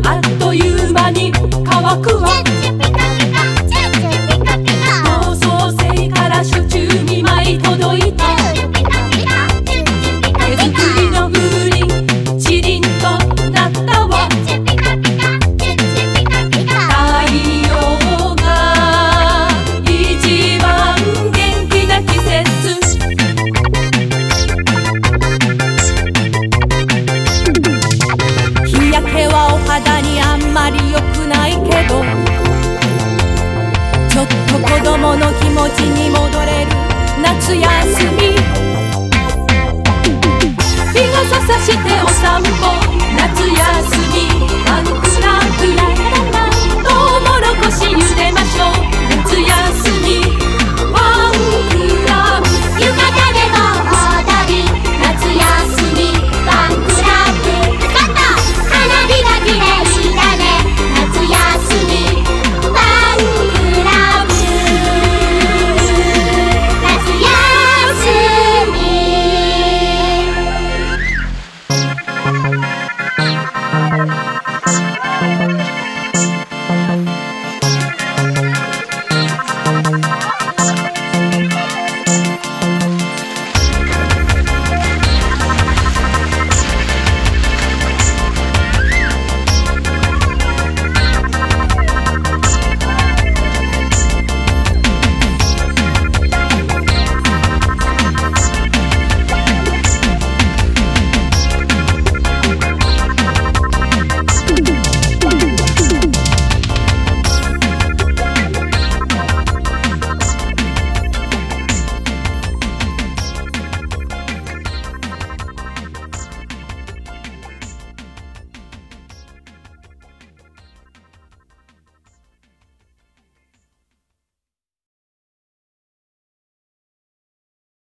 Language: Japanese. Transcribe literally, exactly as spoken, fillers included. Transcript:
あっという間に乾くわ。放送線から初中見舞い届いた。手作りの風鈴チリンとなったわ。太陽が一番元気な季節。日焼けはお肌にあんまり良くないけど、ちょっと子供の気持ちに戻れる夏休み。日傘さしてお散歩、夏休み。